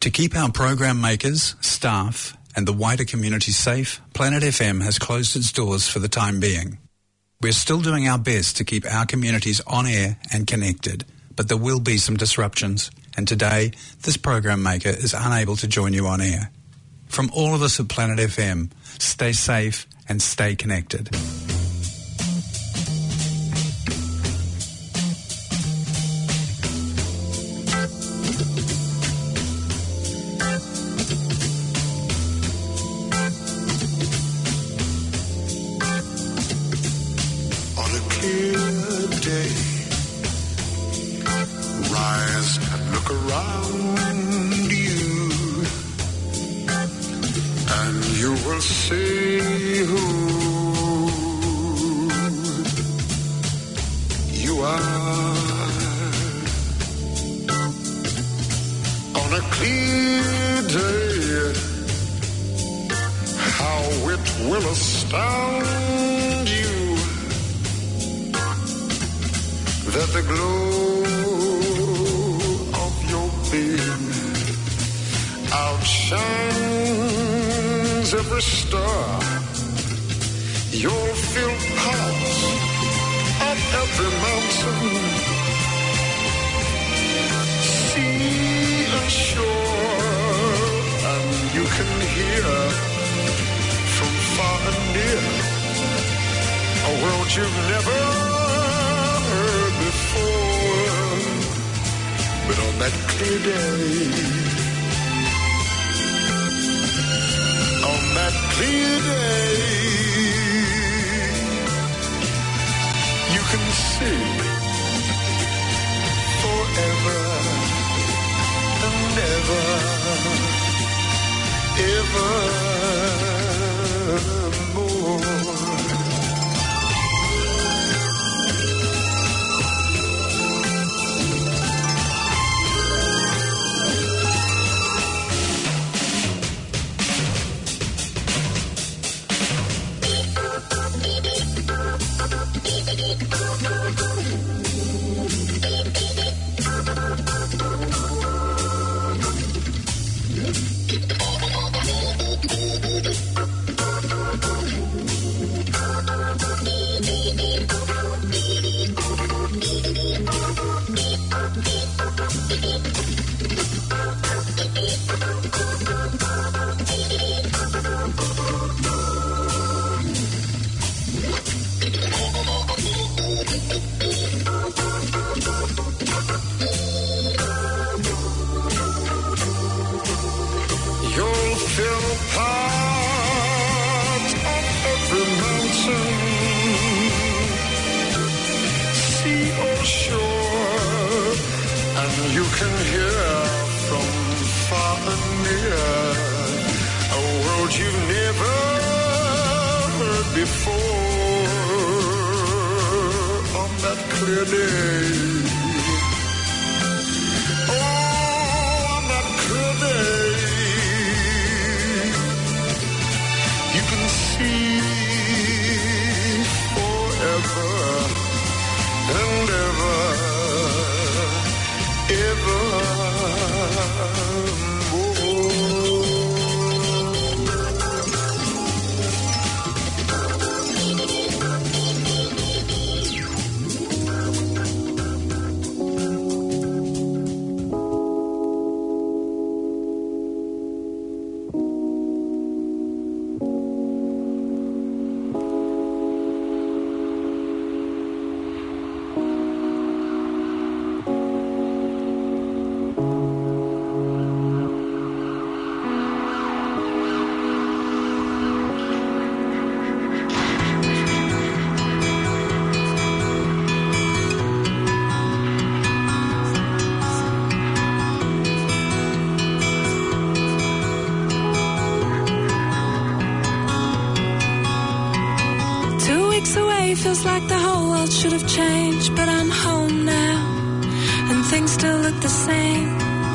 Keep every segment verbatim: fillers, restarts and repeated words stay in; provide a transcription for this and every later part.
To keep our program makers, staff and the wider community safe, Planet F M has closed its doors for the time being. We're still doing our best to keep our communities on air and connected, but there will be some disruptions, and today this program maker is unable to join you on air. From all of us at Planet F M, stay safe and stay connected. Feels like the whole world should have changed, but I'm home now and things still look the same.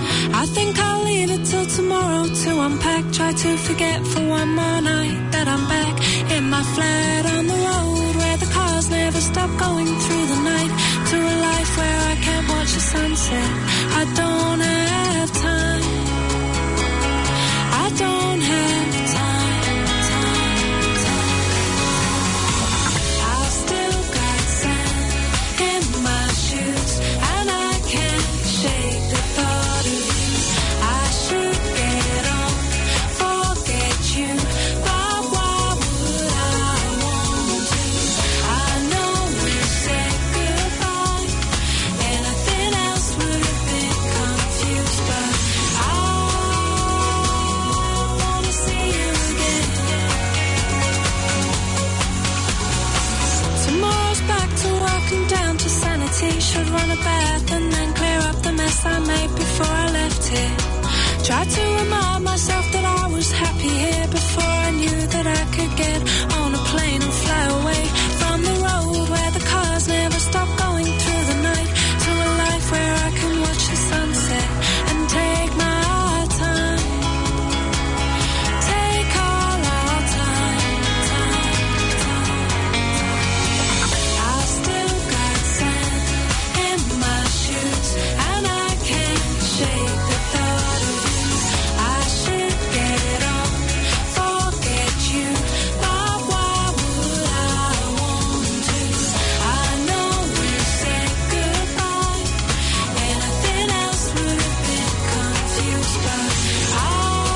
I think I'll leave it till tomorrow to unpack, try to forget for one more night that I'm back in my flat on the road where the cars never stop going through the night, to a life where I can't watch the sunset. I don't have time. should run a bath and then clear up the mess I made before I left here. Tried to remind myself that I was happy here before I knew that I could get on a plane and fly away from the road where the cars never stop going through the night to a life where I can watch the sunset and take my time. Take all our time, time, time. I still got sand in my shoes and I can't shake the thought of you. I should get on, forget you, but why would I want to? I know we said goodbye, anything else would have been confused, but I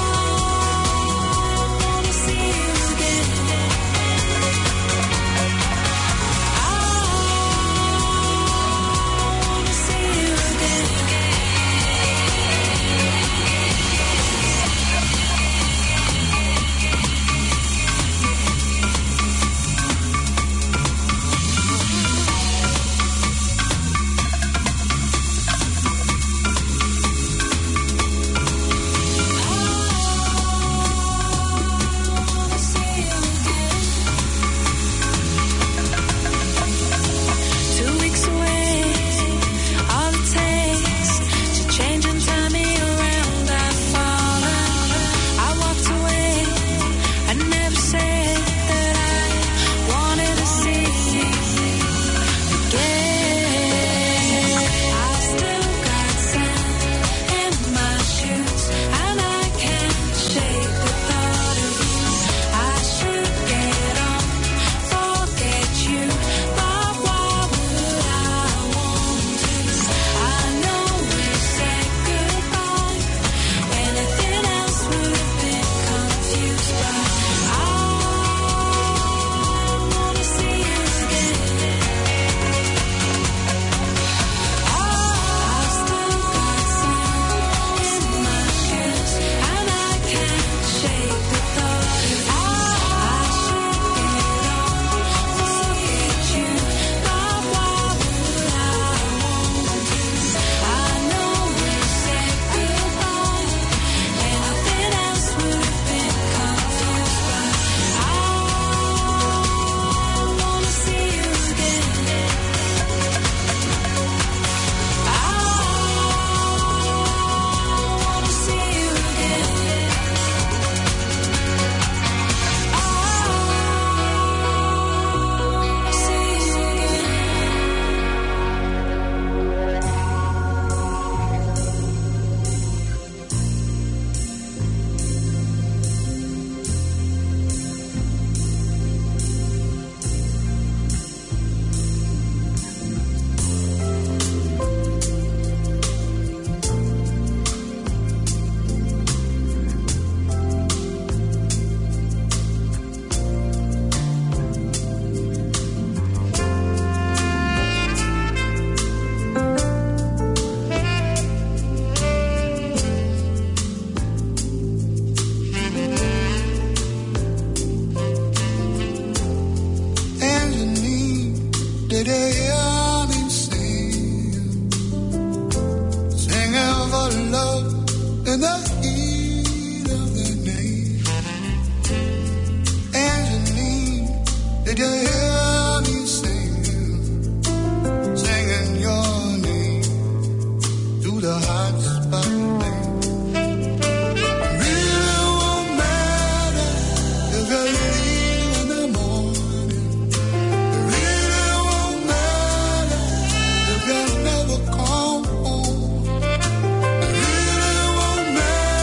wanna see you again. I wanna see you again. Two weeks away, all it takes to change and turn me around. I've fallen, I walked away, I never said that I wanted to see you again. I still got sand in my shoes and I can't shake the thought of you. I should get on, forget you, but why would I want to? I know we said goodbye, anything else would have been confused, but I wanna see you again. I still got sand in my shoes and I can't shake the thought of you. I should get on, forget you, but why would I want to? I know we said goodbye, anything else would have been confused, but I wanna see you again. I wanna see you again. I see you Angeline, did you hear me sing? Singing for love in the heat of the night. Angeline, did you hear me sing? Singing your name through the hot spotlight. Really won't matter if you leave in the morning. Really won't matter if you never come home. Really won't matter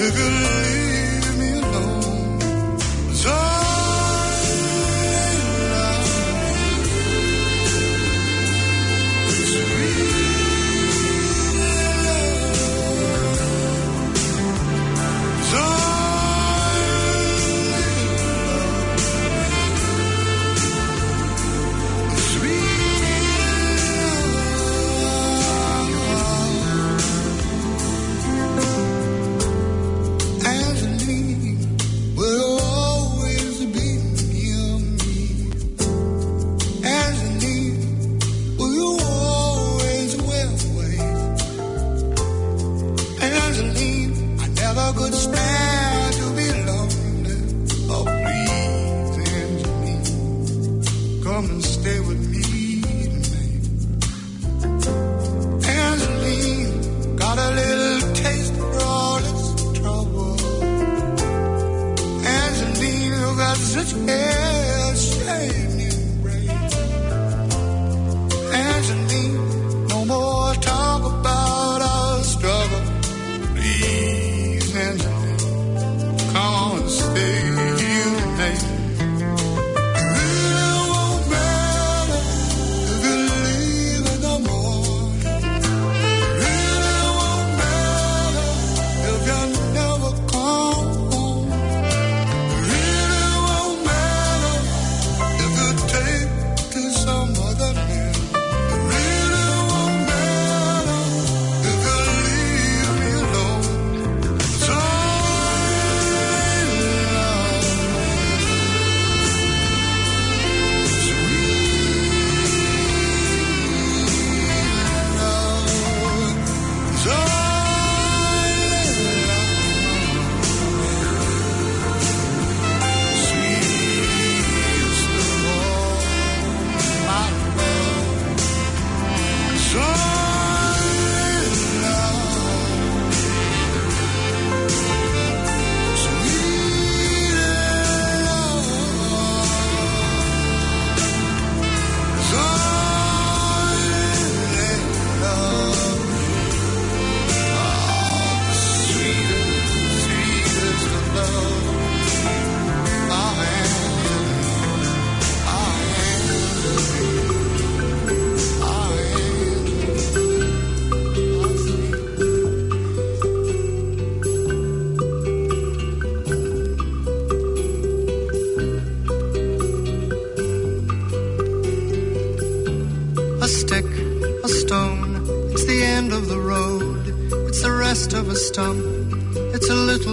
Stump. It's a little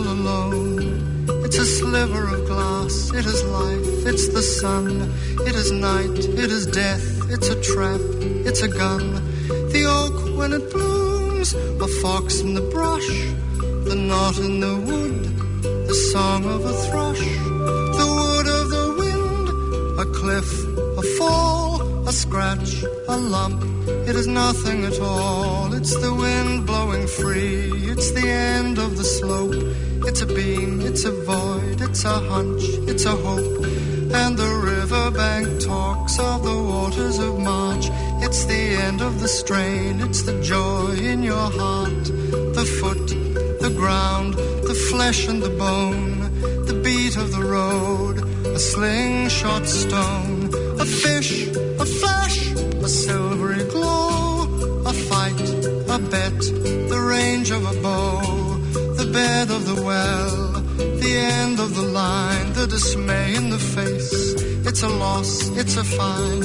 alone. It's a sliver of glass. It is life. It's the sun. It is night. It is death. It's a trap. It's a gun. The oak when it blooms. A fox in the brush. The knot in the wood. The song of a thrush. The wood of the wind. A cliff. A fall. A scratch. A lump. It is nothing at all. It's the wind blowing free. It's the end of the slope. It's a beam. It's a void. It's a hunch. It's a hope. And the riverbank talks of the waters of March. It's the end of the strain. It's the joy in your heart. The foot, the ground, the flesh and the bone. The beat of the road. A slingshot stone. A fish, a flash, a silvery glow. A fight, a bet, the range of a bow. The bed of the well, the end of the line. The dismay in the face. It's a loss, it's a find.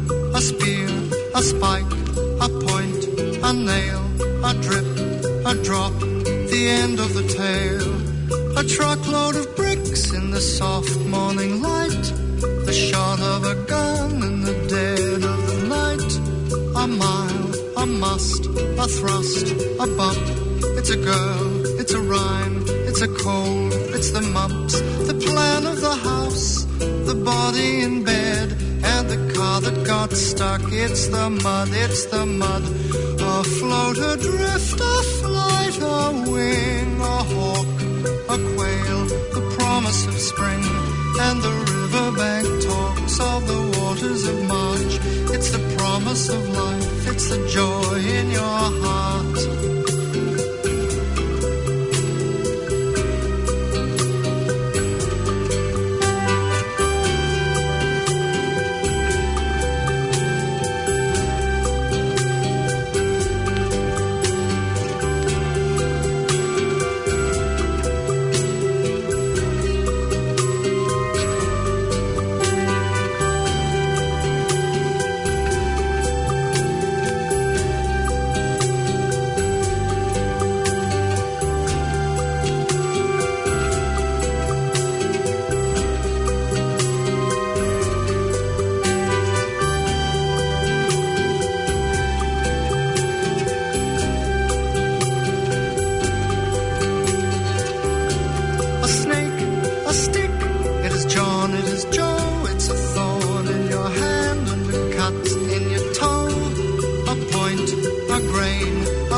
A spear, a spike, a point, a nail. A drip, a drop, the end of the tale. A truckload of bricks in the soft morning light. The shot of a gun in the dead of the night. A mile, a must, a thrust, a bump. It's a girl, it's a rhyme, it's a cold, it's the mumps. The plan of the house, the body in bed, and the car that got stuck. It's the mud, it's the mud. Afloat, adrift, a flight, a wing, a hawk, a quail, the promise of spring. And the riverbank talks of the waters of March. It's the promise of life, it's the joy in your heart.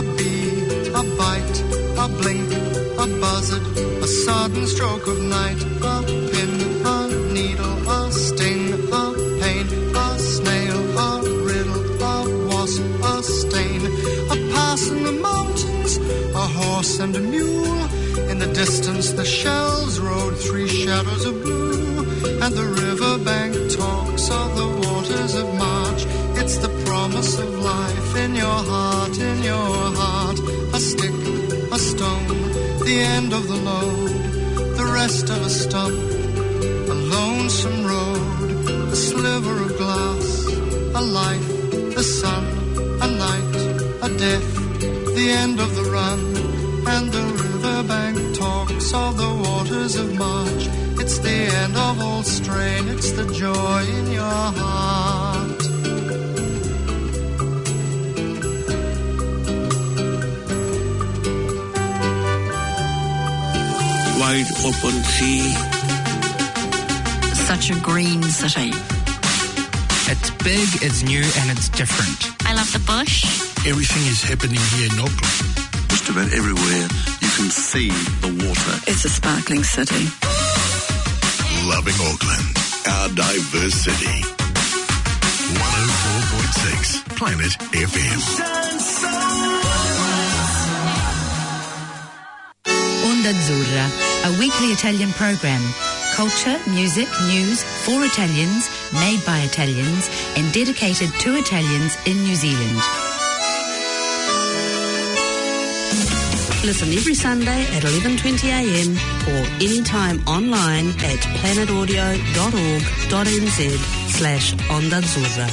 bee, a bite, a blink, a buzzard, a sudden stroke of night, a pin, a needle, a sting, a pain, a snail, a riddle, a wasp, a stain, a pass in the mountains, a horse and a mule. In the distance the shells rode three shadows of blue, and the riverbank talks of the waters of March. It's the promise of life in your heart, in your heart. A stick, a stone, the end of the load, the rest of a stump, a lonesome road, a sliver of glass, a life, the sun, a night, a death, the end of the run, and the riverbank talks of the waters of March. It's the end of all strain, it's the joy in your heart. Wide open sea. Such a green city. It's big, it's new, and it's different. I love the bush. Everything is happening here in Auckland. Just about everywhere you can see the water. It's a sparkling city. Loving Auckland, our diverse city. one oh four point six Planet F M. Onda Azzurra, a weekly Italian programme. Culture, music, news for Italians, made by Italians, and dedicated to Italians in New Zealand. Listen every Sunday at eleven twenty a m or anytime online at planetaudio.org.nz slash Onda Azzurra.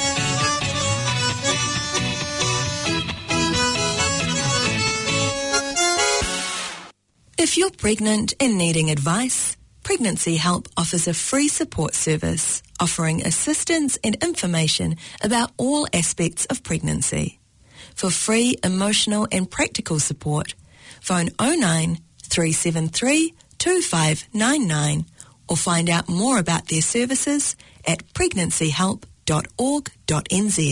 If you're pregnant and needing advice, Pregnancy Help offers a free support service offering assistance and information about all aspects of pregnancy. For free emotional and practical support, phone oh nine, three seven three, two five nine nine or find out more about their services at pregnancy help dot org dot n z.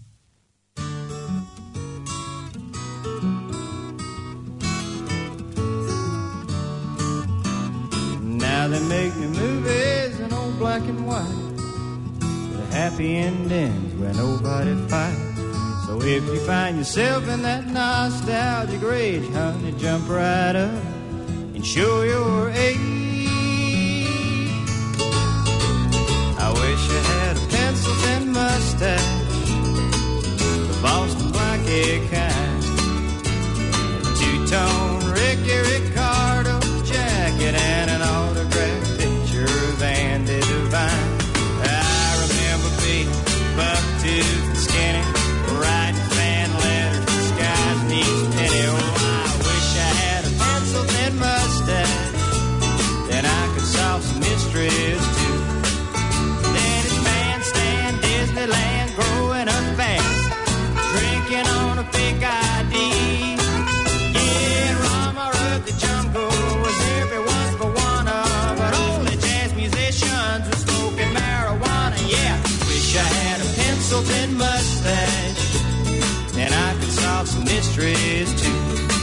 Now they make new movies in old black and white. The happy endings where nobody fights. So if you find yourself in that nostalgic rage, honey, jump right up and show your age. I wish I had a pencil and mustache, the Boston black egg kind, a two-tone Ricky Ricardo jacket, and an autographed picture of Andy Devine. I remember being buck-toothed and skinny, writing fan letters disguised neat penny. Oh, I wish I had a pencil and mustache, then I could solve some mysteries too. Dennis Bandstand, Disneyland, growing up fast, drinking on a fake I D. Yeah, Rama of the jungle was everyone's for one of, but only jazz musicians were smoking marijuana. Yeah, wish I had a pencil and mustache, and I could solve some mysteries too.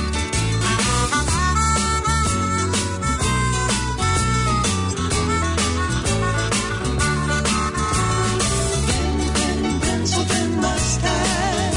Pencil and mustache.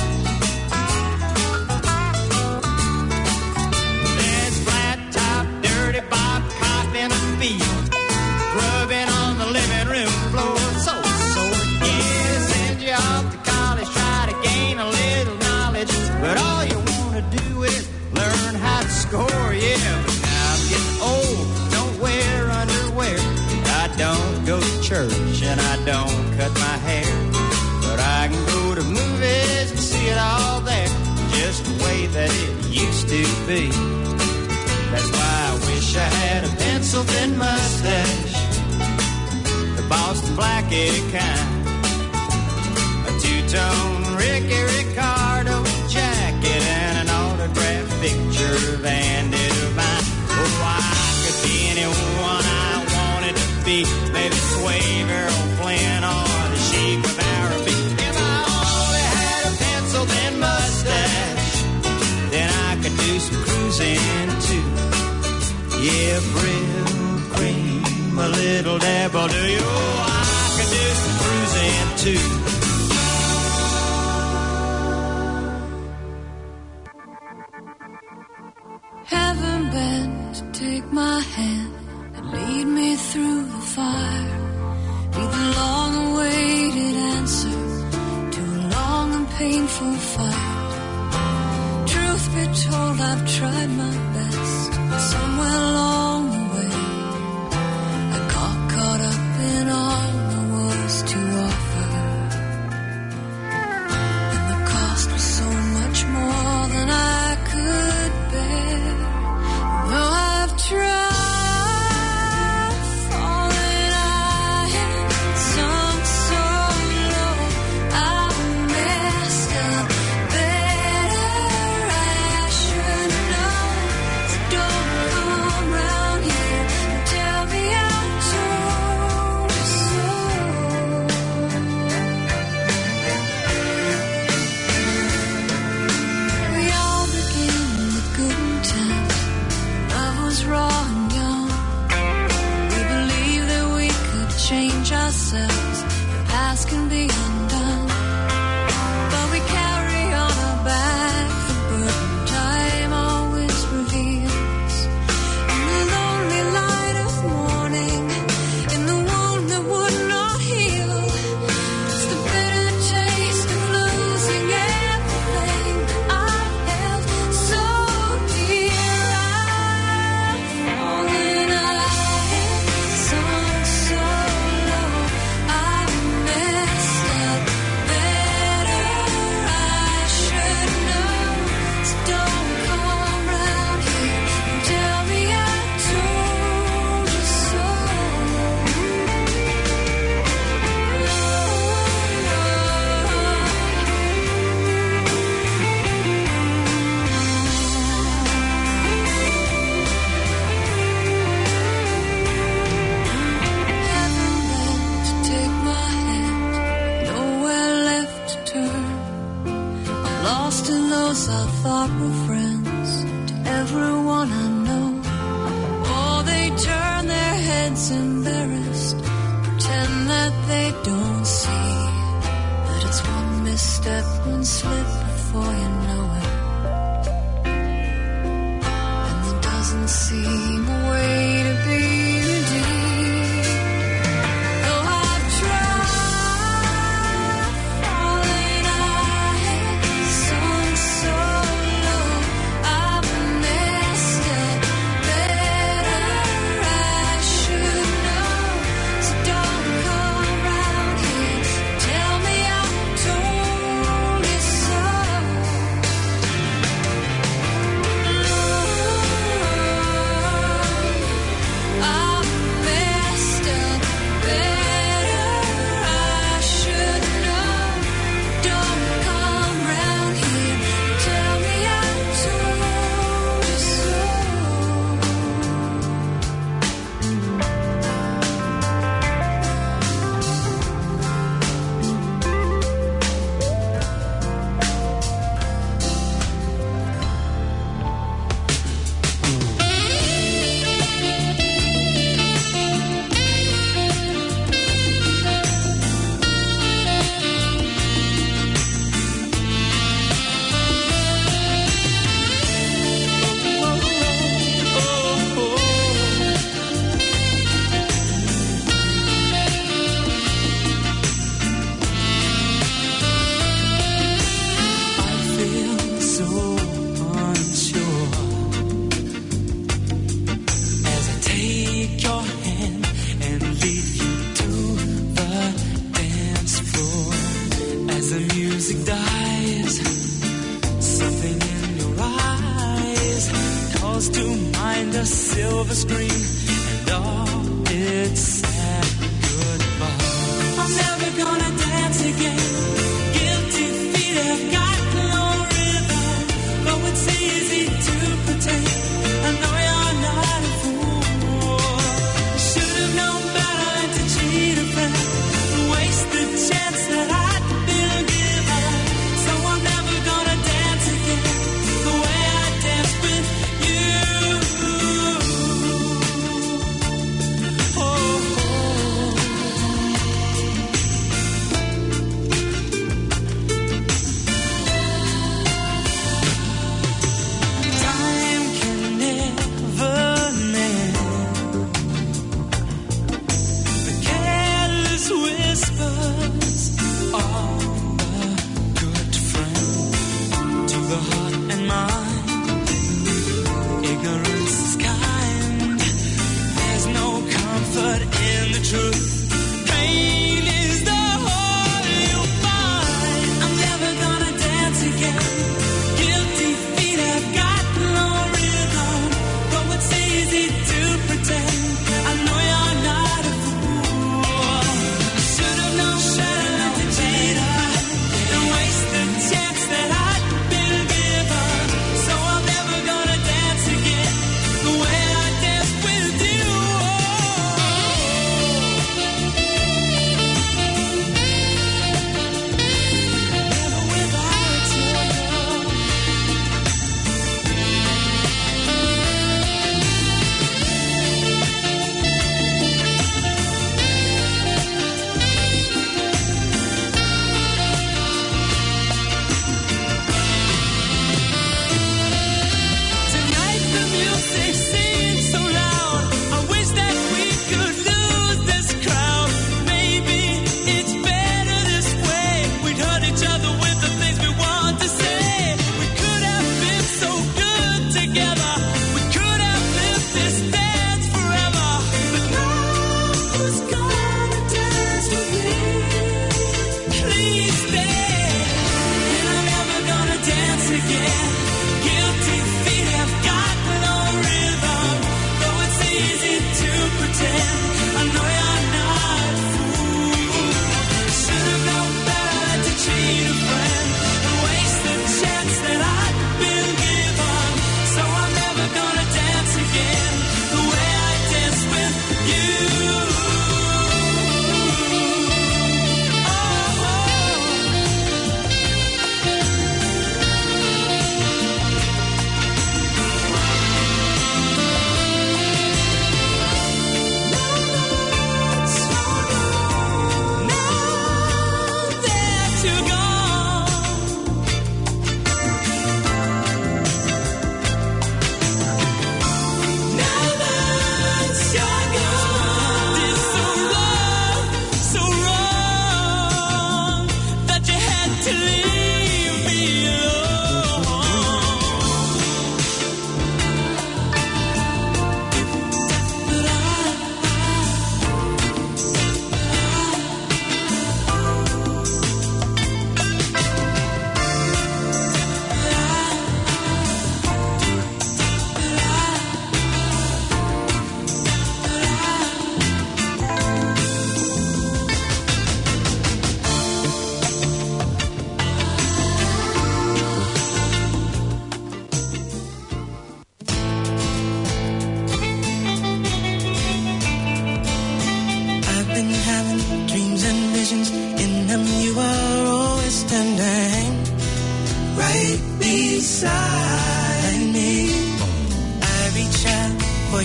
There's flat top, dirty Bob cop in a field, rubbing on the living room floor. So, so, yeah, send you off to college, try to gain a little knowledge, but all you want to do is learn how to score. Yeah, but now I'm getting old, don't wear underwear, I don't go to church, and I don't cut my hair, but I can go to movies and see it all there, just the way that it used to be. That's why I wish I had a pencil-thin mustache, the Boston black egg kind, a two-tone Ricky Ricardo jacket, and an autographed picture of Andy Devine. Oh, I could be anyone I wanted to be, maybe Swave, Errol Flynn, or the Sheik of Araby. If I only had a pencil-thin mustache, then I cruising too. Yeah, Brill cream, a little dab will do you. Oh, I could do some cruising too. Heaven bent to take my hand and lead me through the fire. Be the long-awaited answer to a long and painful fight. Truth be told, I've tried my best, but somewhere along the way I got caught up in all there was to offer, and the cost was so much more than I could bear. Though I've tried change ourselves, the past can be undone, but we carry on our back the burden time always reveals. In the lonely light of morning, in the wound that would not heal, it's the bitter taste of losing everything I've held so dear. I've fallen, I've sunk so I thought were friends to everyone I know. Oh, they turn their heads embarrassed, pretend that they don't see that it's one misstep, one slip before you know it, and there doesn't seem a way to be redeemed. Silver screen and all its sad goodbye. I'm never gonna dance again. Guilty feet have got no rhythm, though it's easy to pretend. I know you're not a fool. Should have known better than to cheat a friend, waste the chance that I'd been given. So I'm never gonna dance again the way I danced with you.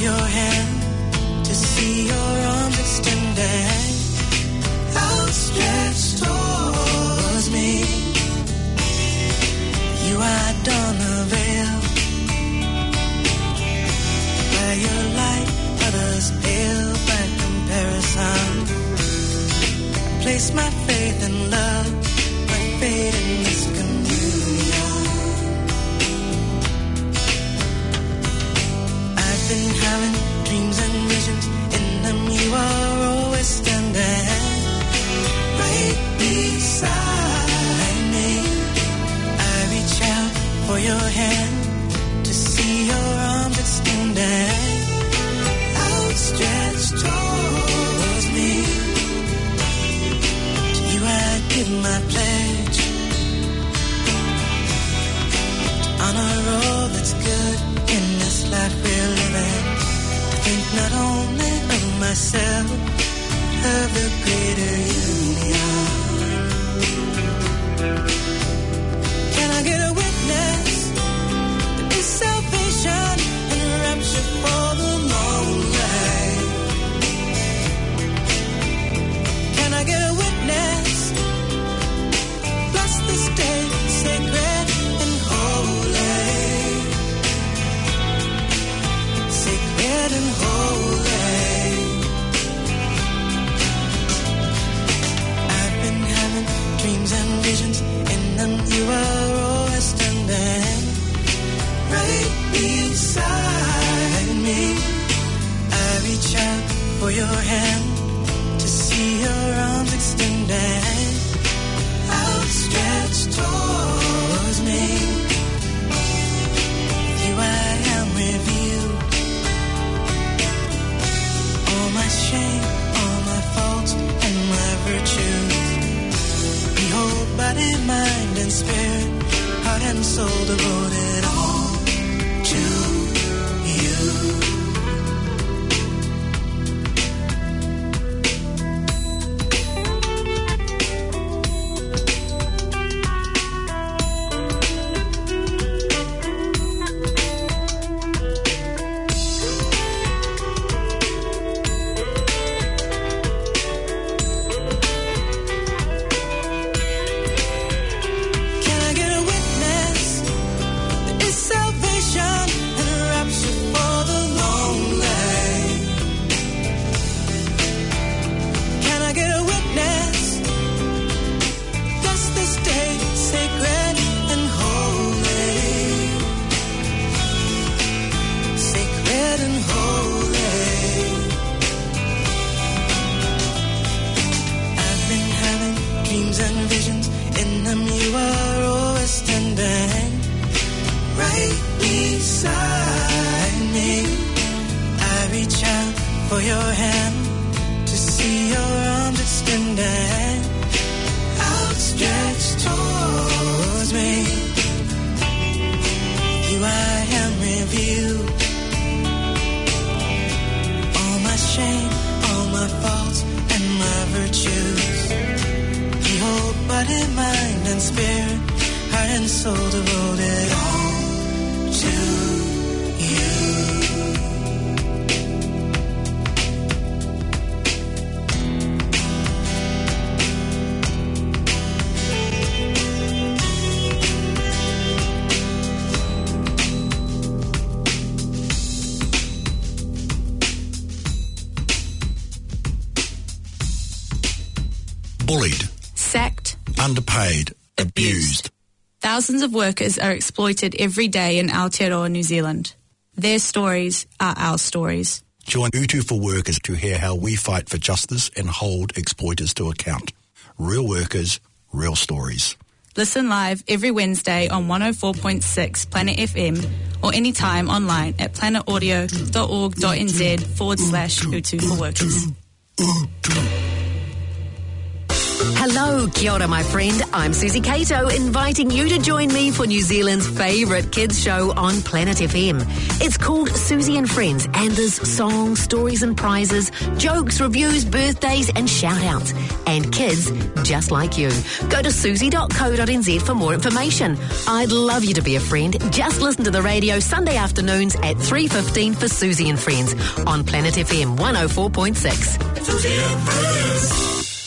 your hand to see your arms extended, outstretched towards me. You hide on the veil, where your light others pale by comparison. Place my faith in love, my fate in this communion. I've been having dreams and visions, in them you are always standing right beside me. I reach out for your hand to see your arms extended, outstretched towards me. To you I give my pledge to honor all that's good in this life we're living. Think not only of myself, but of the greater union. Can I get a witness? There is salvation and rapture for the long life. Can I get a witness? Bless this day, sacred and holy. Sacred and holy. I've been having dreams and visions, in them you are always standing right beside me. I reach out for your hand to see your arms extended, outstretched towards me. With you I am revealed, all my shame, all my faults and my virtues. Behold, body, mind and spirit, heart and soul devoted all to you. Can I get a witness? There is salvation and rapture for the long life. Can I get a witness? Bless this day, sacred and holy. Sacred and holy. I've been having dreams and visions, in them you are always standing right beside me. I reach out for your hand to see your arms extended, outstretched towards me. You I am revealed, all my shame, all my faults and my virtues. Behold, body, mind and spirit, heart and soul devoted all to you. Bullied, Sacked, underpaid, abused. thousands of workers are exploited every day in Aotearoa, New Zealand. Their stories are our stories. Join Utu for Workers to hear how we fight for justice and hold exploiters to account. Real workers, real stories. Listen live every Wednesday on one oh four point six Planet F M or anytime online at planetaudio.org.nz forward slash Utu for Workers. Hello Hello, kia ora, my friend. I'm Susie Cato, inviting you to join me for New Zealand's favourite kids show on Planet F M. It's called Susie and Friends, and there's songs, stories and prizes, jokes, reviews, birthdays and shout-outs. And kids just like you. Go to susie dot co dot n z for more information. I'd love you to be a friend. Just listen to the radio Sunday afternoons at three fifteen for Susie and Friends on Planet F M one oh four point six. Susie and Friends.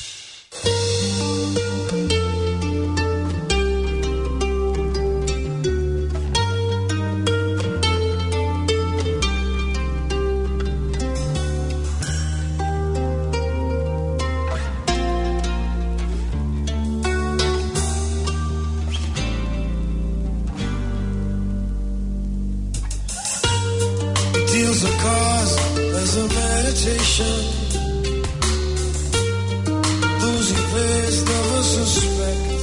Deals a cause as a meditation. Those he plays never suspect.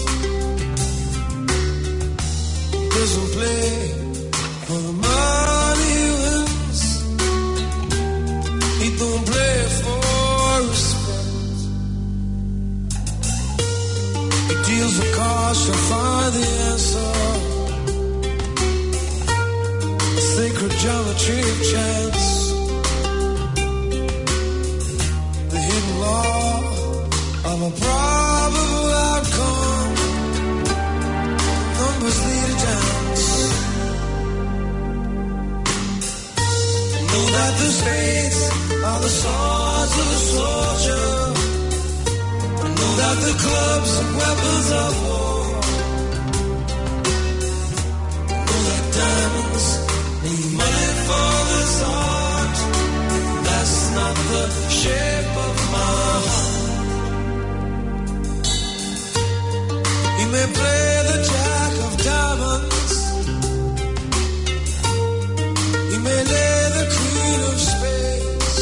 Doesn't play for the money he wins. He don't play for respect. He deals a cause to find the answer. Sacred geometry of chance, the hidden law of a probable outcome. Numbers lead a dance. Know that the spades are the swords of a soldier. Know that the clubs are weapons of war. Know that diamonds need money for this art. That's not the shape of my heart. He may play the jack of diamonds. He may lay the queen of spades.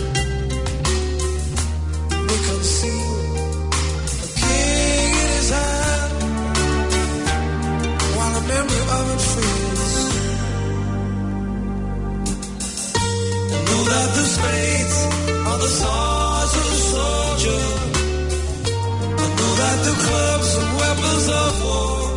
He may conceal a king in his hand while the memory of it fades. Know that the spades are the swords of a soldier. I know that the clubs are weapons of war.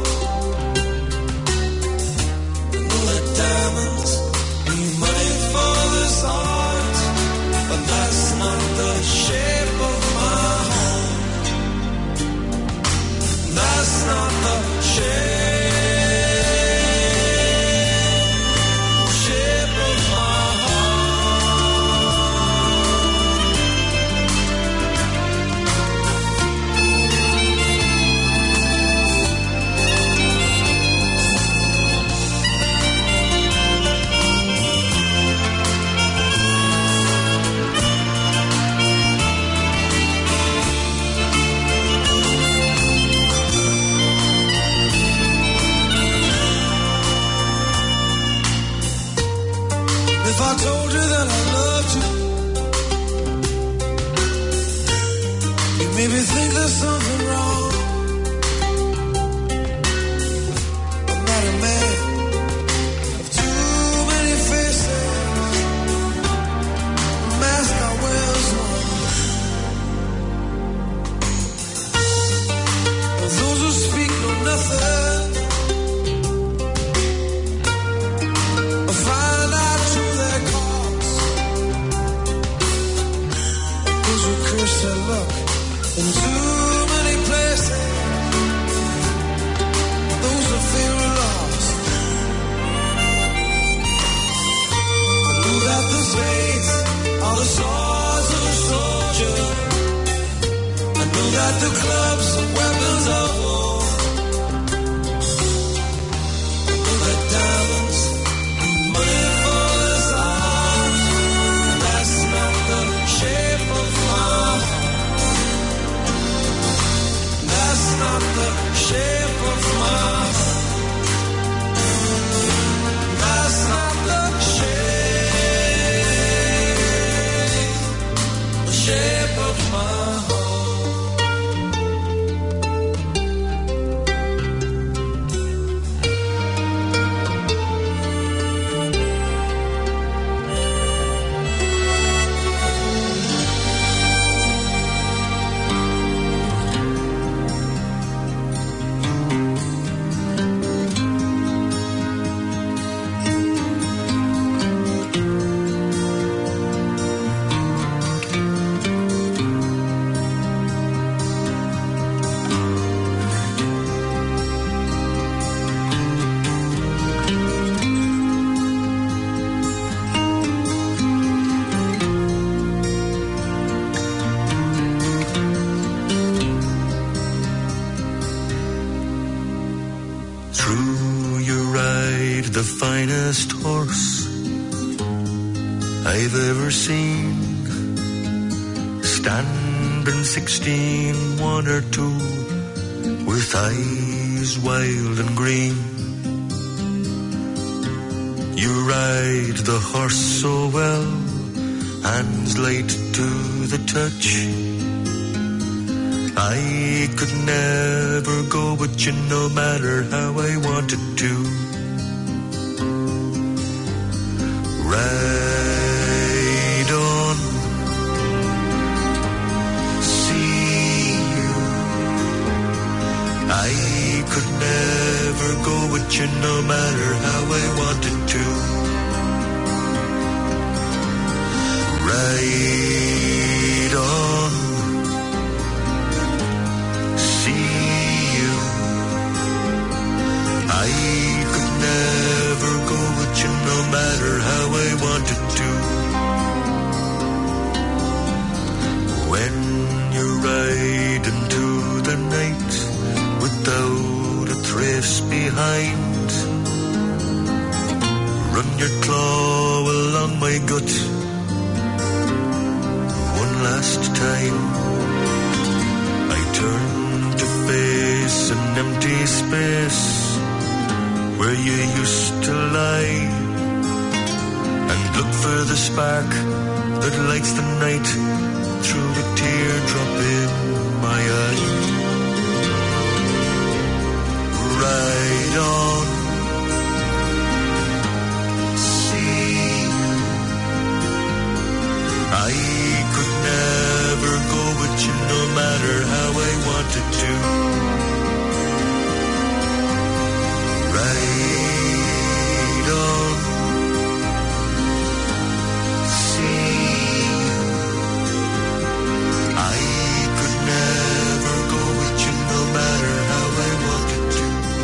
I know that diamonds need money for this art, but that's not the shape of my heart. That's not the shape. If I told you that I loved you, you maybe think there's something wrong. I'm not a man of too many faces. The mask I wear is one. Those who speak know nothing. Find out to their cause. Those who curse their luck in too many places. Those who fear a loss. I know that the spades are the swords of a soldier. I know that the clubs are weapons of war. I know that diamonds money for this art. That's not the shape of my heart. That's not the shape of my heart. That's not the shape, the shape of my heart. finest horse I've ever seen. Standing sixteen, one or two, with eyes wild and green. You ride the horse so well, hands light to the touch. I could never go with you no matter how I wanted to. Ride on, see you. I could never go with you no matter how I wanted to. Ride on, see you. I could never go with you no matter how I wanted to. When you're riding to the night without a trace behind, run your claw along my gut one last time. I turn to face an empty space where you used to lie, and look for the spark that lights the night through a teardrop in my eye. Ride on, see you. I could never go with you no matter how I wanted to. Ride on, see you. I could never go with you no matter how I wanted to.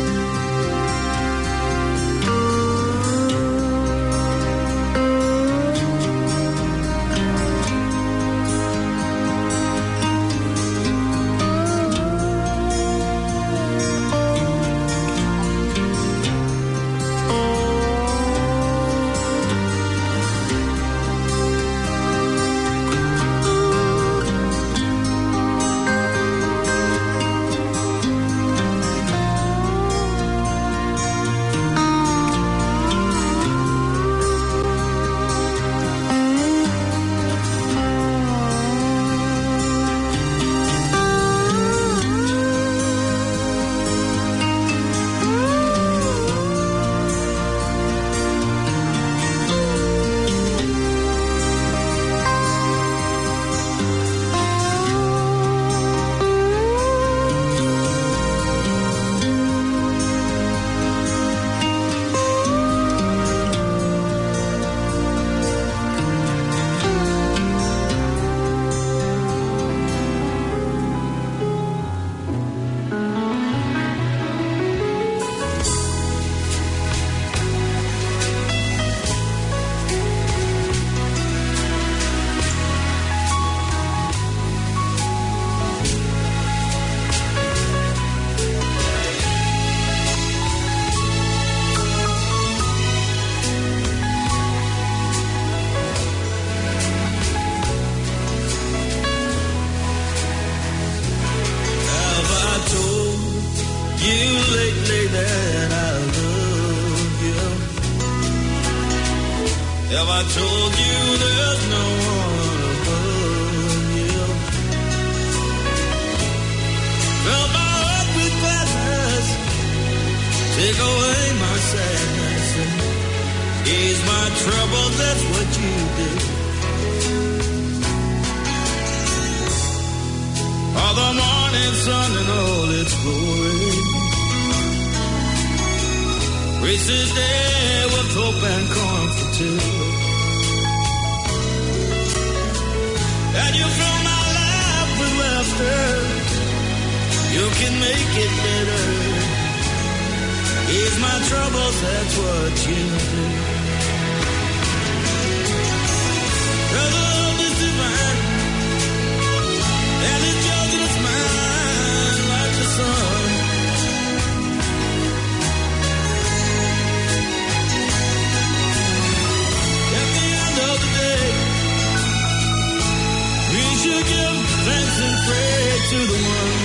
Have I told you there's no one above you? Fill my heart with gladness, take away my sadness, and ease my trouble, that's what you do. Oh, the morning sun in all its glory reaches there with hope and comfort too. And you fill my life with laughter, you can make it better. Ease my troubles, that's what you do. Your love is divine, and it's yours and it's mine like the sun. dance and pray to the one.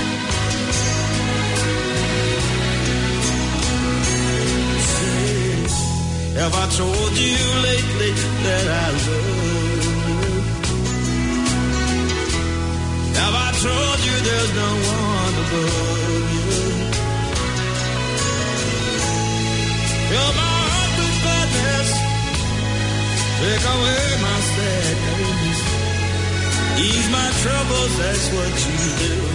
Say, have I told you lately that I love you? Have I told you there's no one above you? Fill my heart with gladness, take away my sadness, ease my troubles, that's what you do.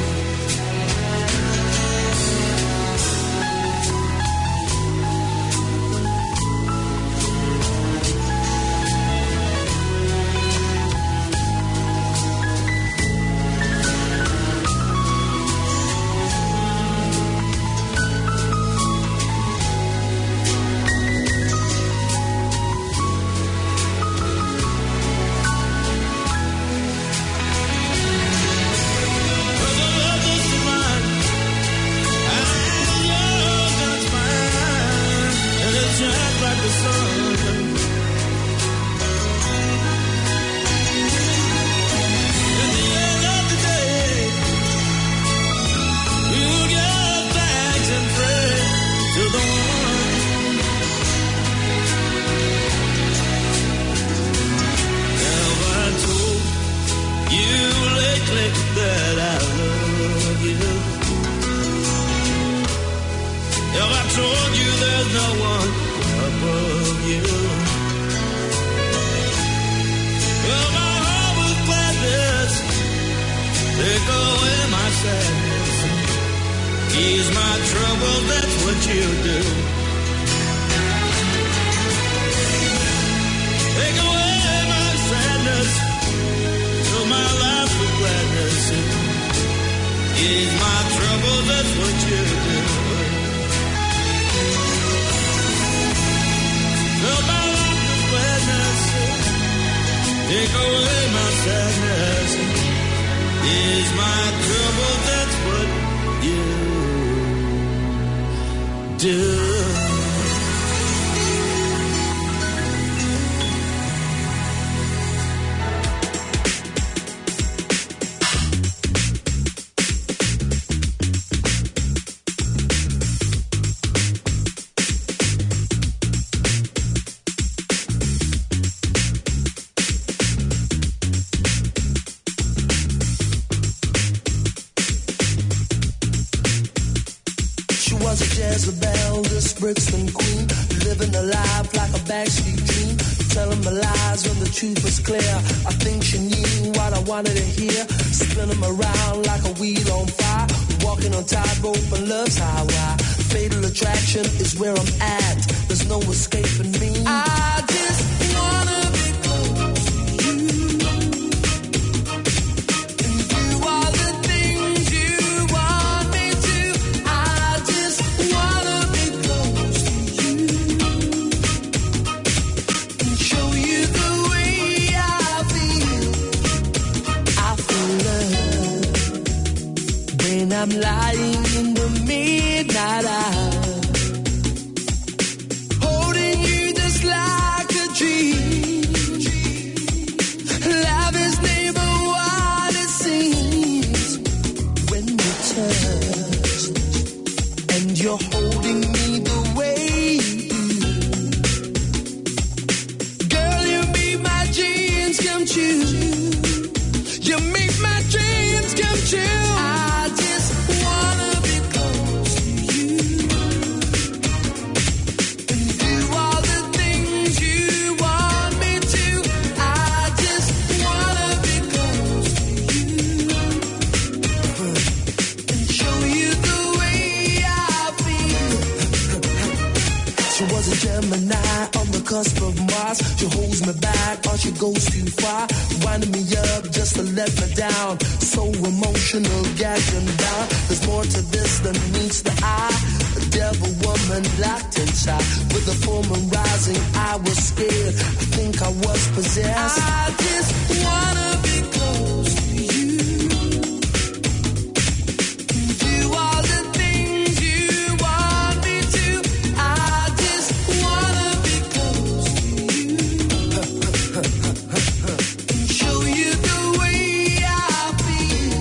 Show you the way I feel.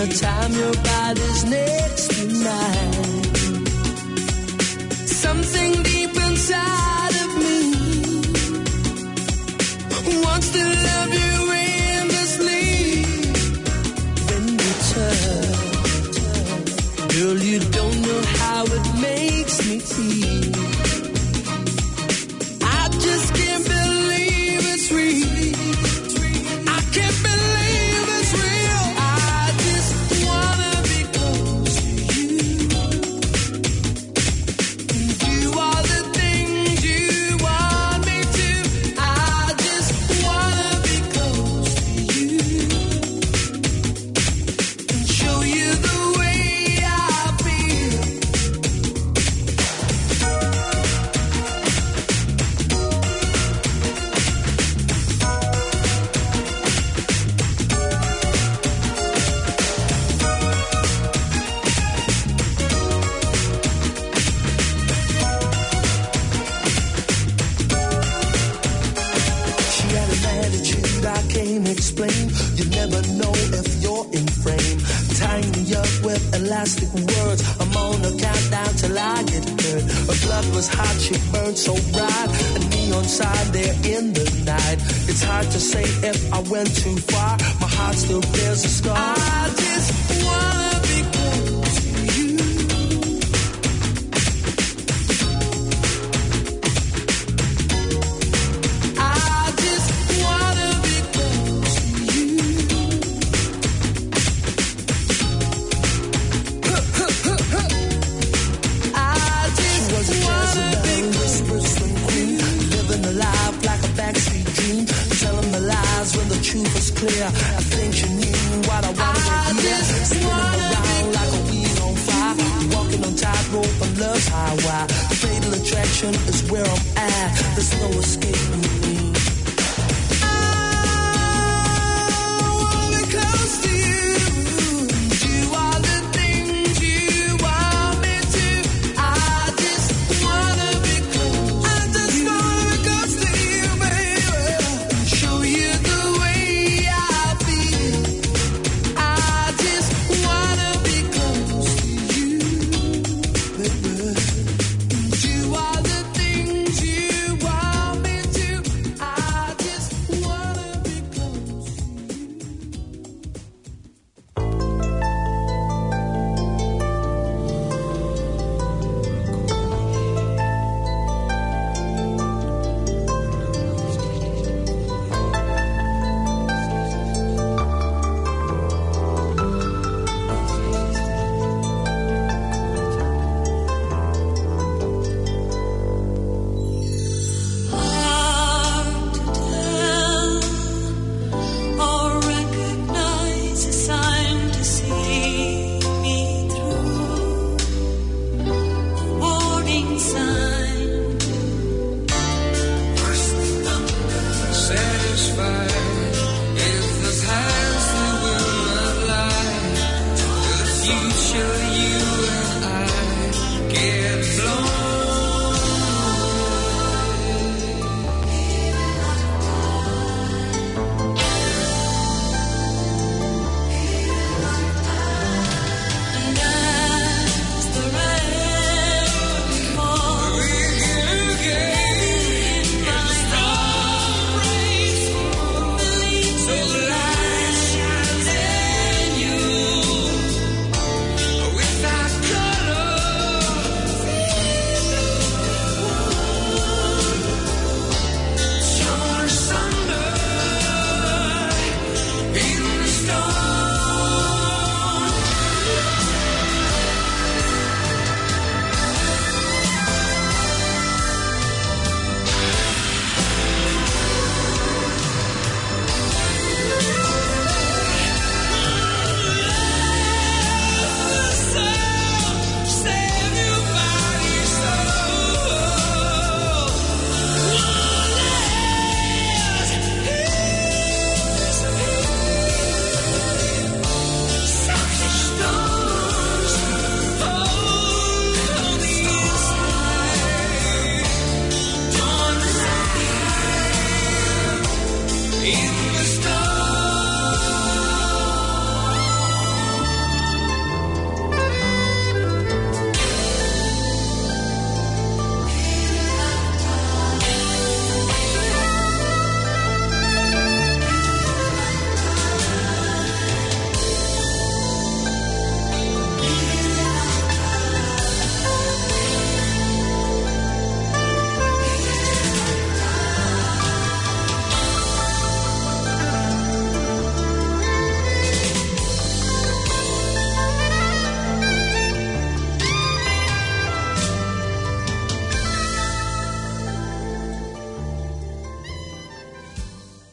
the time your body's next to mine. Something deep inside of me wants to love you endlessly. When you touch, girl, you don't know how it makes me feel. I just can't believe it's real. I can't believe it's real. I just wanna be close to you. Do all the things you want me to. I just wanna be close to you and show you the way I feel. She had an attitude I can't explain. You never know if you're in frame. Tying me up with elastic words. I'm on a countdown till I get hurt. Her blood was hot, she burned so bright. A neon sign there in the night. It's hard to say if I went too far. My heart still bears a scar. I just wanna be close to you. I just wanna be close to you. I just wanna be close to you. Living a life like a backstreet dream. Telling the lies when the truth was clear. I think you knew what I wanted to hear. Spinning around like a wheel on fire. Walking on tightrope on love's highway. The fatal attraction is where I'm at. There's no escaping me. I wanna be close to you. Do all the things you want me to. I just wanna be close. I just wanna be close to you, baby. Show you the way I feel. I just wanna be close to you, baby. Do all the things you want me to.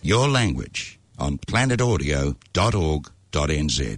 your language on planet audio dot org dot n z.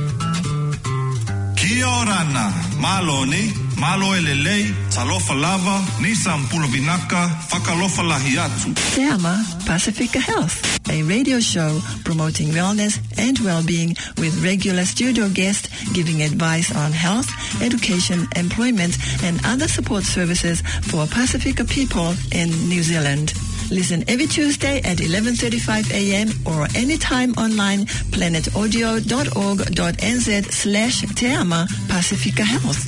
Kia orana, malo ni, malo elelei, talofa lava, Nissan Pulovinaka, whakalofa lahi atu. Te Ama Pacifica Health, a radio show promoting wellness and well-being with regular studio guests giving advice on health, education, employment and other support services for Pacifica people in New Zealand. Listen every Tuesday at eleven thirty-five a m or anytime online, planet audio dot org dot n z slash Te Ama Pacifica Health.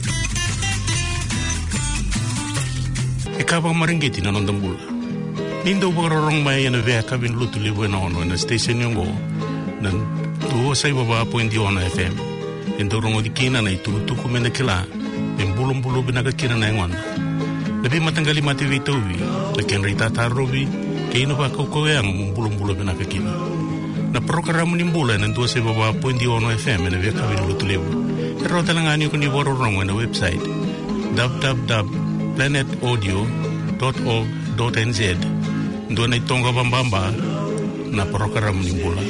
E kapa maringiti na nondambula. Nindo wakarorong mai na vea kabin lutu libu na ono na station yungo na tuho sai baba pointi ono F M. Endo rongo di kina na itulutuku mena kila en bulum-bulu binaga kina na ngwana. Lebih matanggali mati vitowi, lekian rita tarobi, kaino pa kokoyang bulum-bulu binaga kina. Na program nimbula na tuho sai baba pointi ono F M na vea kabin lutu libu. Pero talangani ko ni wakarorong na website w w w dot planet audio dot org dot n z. Doon ay tonga bambamba na program nimbula.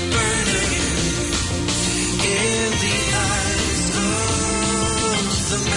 The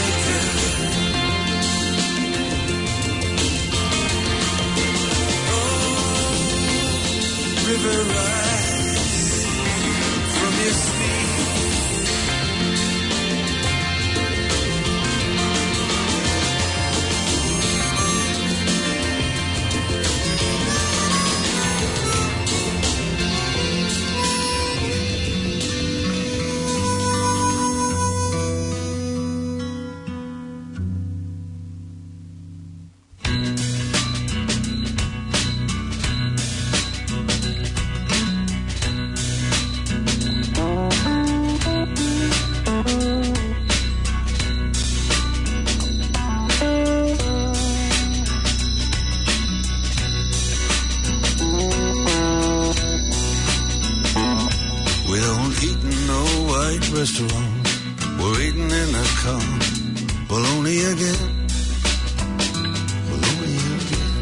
right restaurant. We're eating in the car. Bologna again. Bologna again.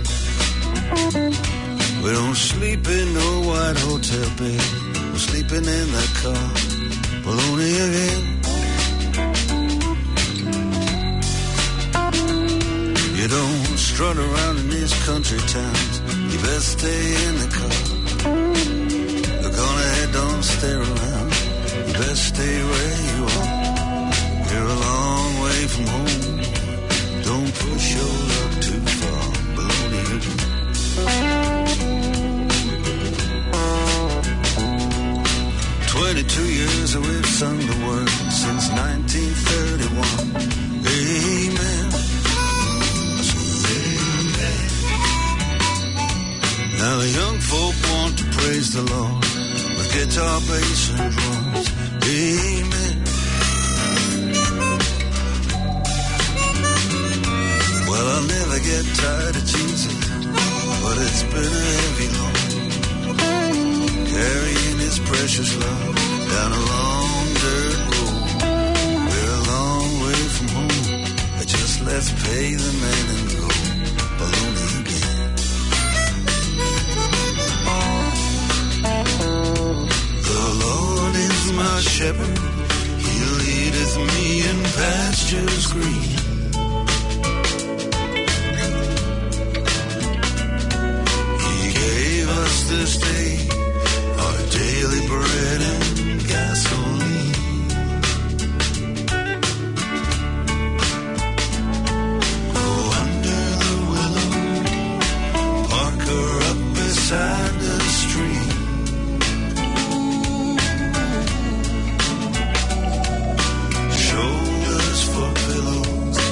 We don't sleep in no white hotel bed. We're sleeping in the car. Bologna again. You don't strut around in these country towns. You best stay in the car. Look on ahead, don't stare around. You best stay where you are. You're a long way from home. Don't push your luck too far. Bologna again. Twenty-two years that we've sung the word since nineteen thirty-one. Amen. Now the young folk want to praise the Lord with guitar, bass, and drums. Amen. Well, I'll never get tired of Jesus, but it's been a heavy load, carrying his precious love down a long dirt road. We're a long way from home. I just let's pay the man and go. Baloney again. The Lord is my shepherd, he leadeth me in pastures green. He gave us this day our daily bread and gasoline. Go under the willow, park her up beside the stream. Shoulders for pillows,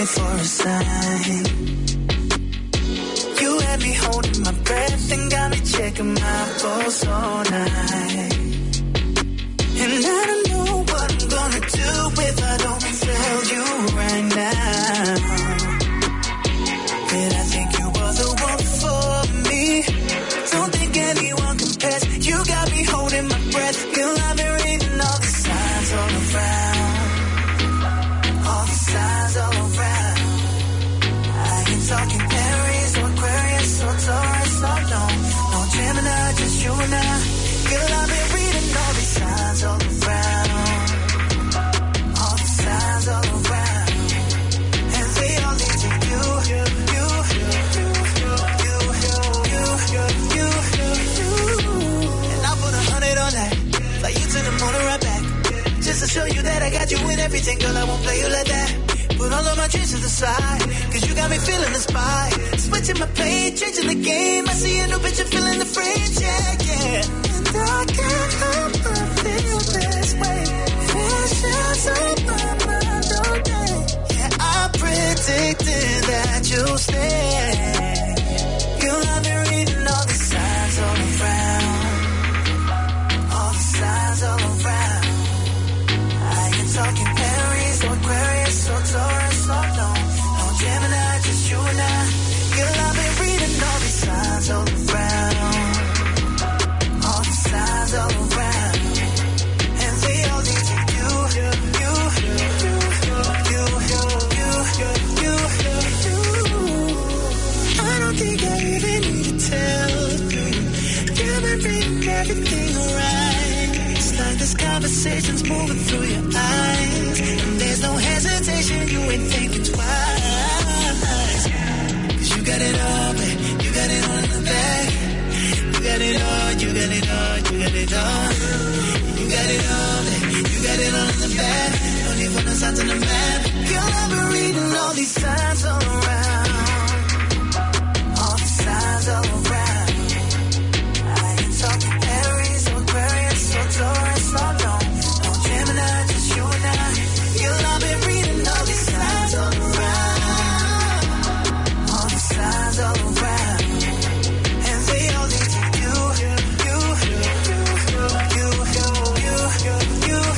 for a sign. You had me holding my breath and got me checking my pulse all night. And I don't know what I'm gonna do if I don't tell you right now. But I think you are the one for me. Don't think anyone compares. You got me holding my breath. Girl, I've been reading all the signs all around. All the signs all around. I ain't talking Aries or Aquarius or Taurus, no, no. No Gemini, just you and I. Girl, I've been reading all these signs all around. All the signs all around. And they all lead to you. You, you, you, you, you, you, you, you, you. And I put a hundred on that. Fly you to the moon and right back. Just to show you that I got you in everything, girl, I won't play you like that. Put all of my dreams to the side, cause you got me feeling inspired. Switching my play, changing the game. I see a new picture, feeling the fringe, yeah, yeah. And I can't help but feel this way. Visions on my mind all day. Yeah, I predicted that you'll stay. Girl, I've been reading all the signs all around. All the signs all around. I ain't talking Aries or Aquarius or Taurus, no, no. No Gemini, just you and I. Girl, I've been reading all these signs all around. All the signs all around. And they all lead to you. You, you, you, you, you, you, you, you, you. I don't think I even need to tell you. You've been reading everything right. It's like this conversation's moving through your eyes. And there's no hesitation, you ain't thinking twice. Cause you got it all, babe. You got it all in the bag. You got it all, you got it all, you got it all. You got it all, babe. You got it all in the bag. Don't need for no signs on the map. Girl, I've been reading all these signs all around. All the signs all around. I ain't talking Aries or Aquarius or Taurus, no, no. No Gemini, just you and I. Girl, I've been reading all these signs all around. All the signs all around. And they all lead to you. You, you, you, you, you, you, you, you,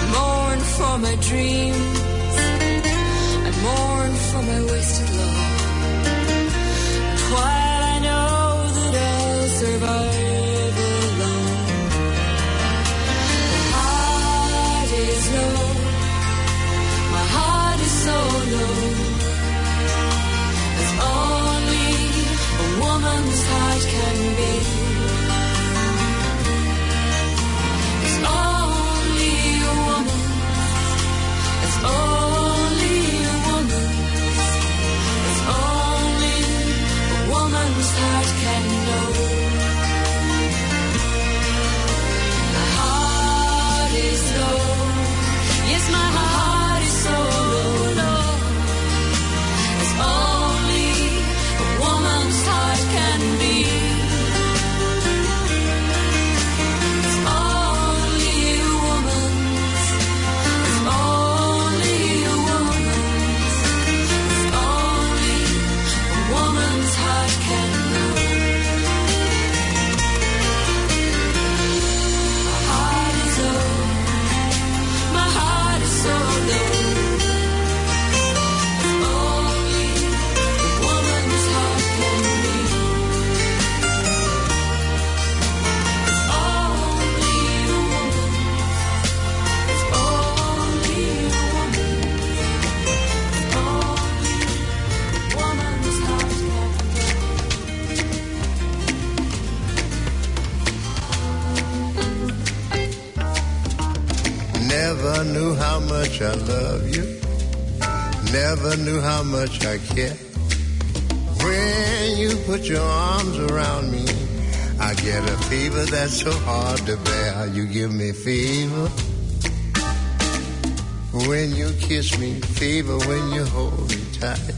my dreams, I mourn for my wasted love. woman's heart can know. My heart is low. Yes, my heart is so low, low. As only a woman's heart can be. It's only a woman's. It's only a woman's. It's only a woman's heart can know. My heart is low. My heart is so low. It's only a woman's heart can be. It's only a woman's. It's only a woman's. It's only a woman's heart can Never knew how much I love you. Never knew how much I care. When you put your arms around me, I get a fever that's so hard to bear. You give me fever when you kiss me, fever when you hold me tight,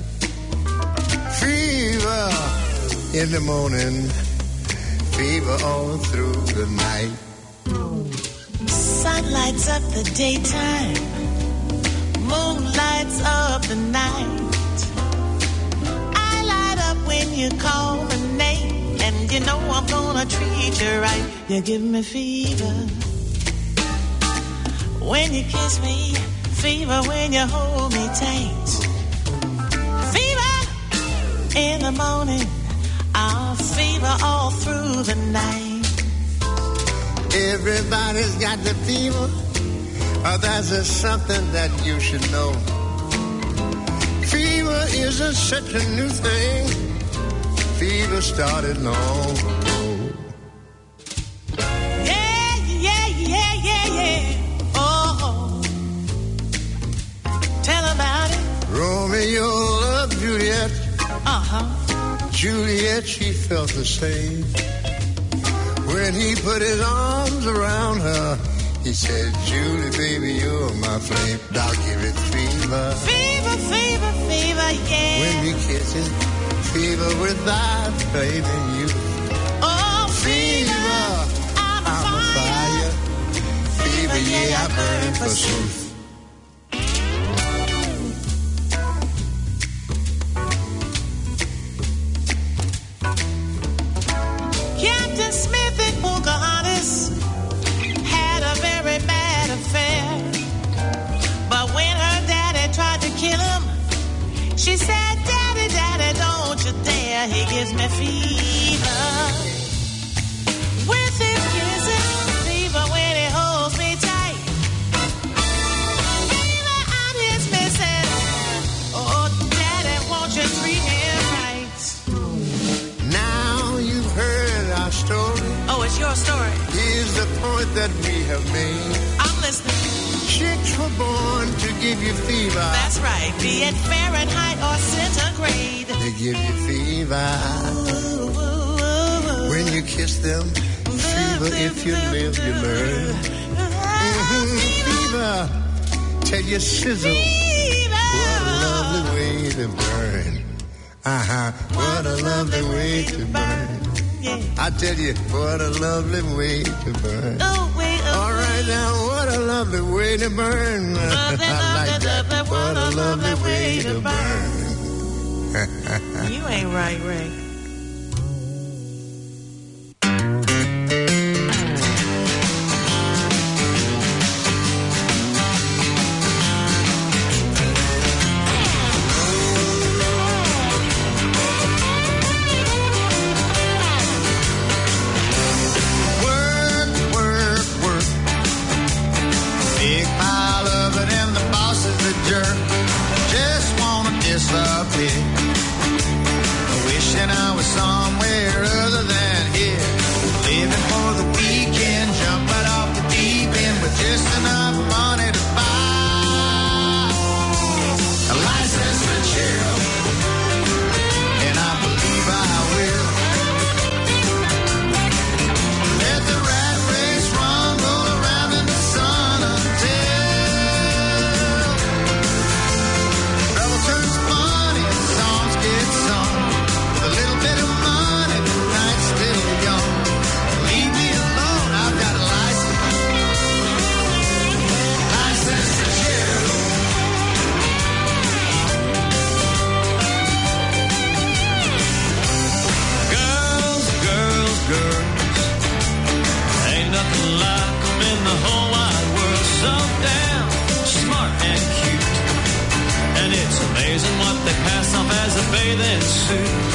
fever in the morning, fever all through the night. Sun lights up the daytime, moon lights up the night. I light up when you call my name, and you know I'm gonna treat you right. You give me fever when you kiss me, fever when you hold me tight, fever in the morning, I'll fever all through the night. Everybody's got the fever. Oh, that's just something that you should know. Fever isn't such a new thing. Fever started long ago. Yeah, yeah, yeah, yeah, yeah. Oh, tell about it. Romeo loved Juliet. Uh-huh. Juliet, she felt the same. When he put his arms around her, he said, Julie, baby, you're my flame. I'll give it fever. Fever, fever, fever, yeah. When we kiss it, fever without fading you. Oh, fever, fever I'm, I'm a fire. Fever, yeah, I burn for truth. Captain Smith and Pocahontas had a very bad affair. But when her daddy tried to kill him, she said, Daddy, Daddy, don't you dare. He gives me fever with his kisses, fever when he holds me tight, fever out his missing. Oh, Daddy, won't you treat him right? Now you've heard our story. Oh, it's your story. Here's the point that we have made. I'm listening. Chicks were born to give you fever. That's right. Be it Fahrenheit or centigrade. They give you fever. Ooh, ooh, ooh. When you kiss them, fever. If you live, you learn. Mm-hmm. Fever. Tell you sizzle. Fever. What a lovely way to burn. Uh-huh. What a lovely way to burn. Yeah. I tell you, what a lovely way to burn. Oh, wait, oh, all right now, what a lovely way to burn. Lovely, I like that. lovely, What a lovely way to burn. You ain't right, Ray. Just wanna disappear, wishing I bathing suit.